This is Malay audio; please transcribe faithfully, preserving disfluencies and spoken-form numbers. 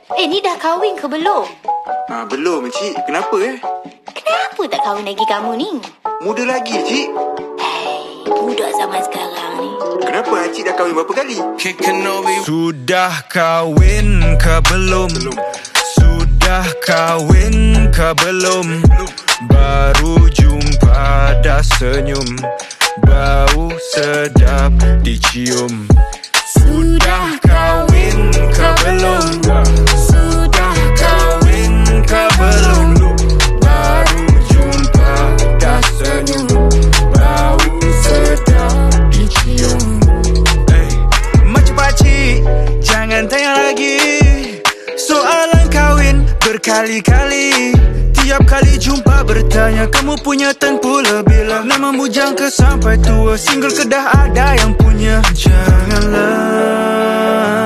Eh, ni dah kahwin ke belum? Ah, belum, Cik. Kenapa eh? Kenapa tak kahwin lagi kamu ni? Muda lagi, Cik. Hei, budak zaman sekarang ni. Kenapa Cik dah kahwin berapa kali? Sudah kahwin ke belum? Belum. Sudah kahwin ke belum? Baru jumpa dah senyum, bau sedap dicium. Sudah kahwin ke belum? Sudah kahwin ke belum? Baru jumpa dah senyum, bau sedap dicium. Hey, macam pakcik, jangan tanya lagi soalan kahwin berkali-kali. Tiap kali jumpa bertanya, kamu punya tan pula bila nama bujang ke sampai tua, single ke dah ada yang punya. Janganlah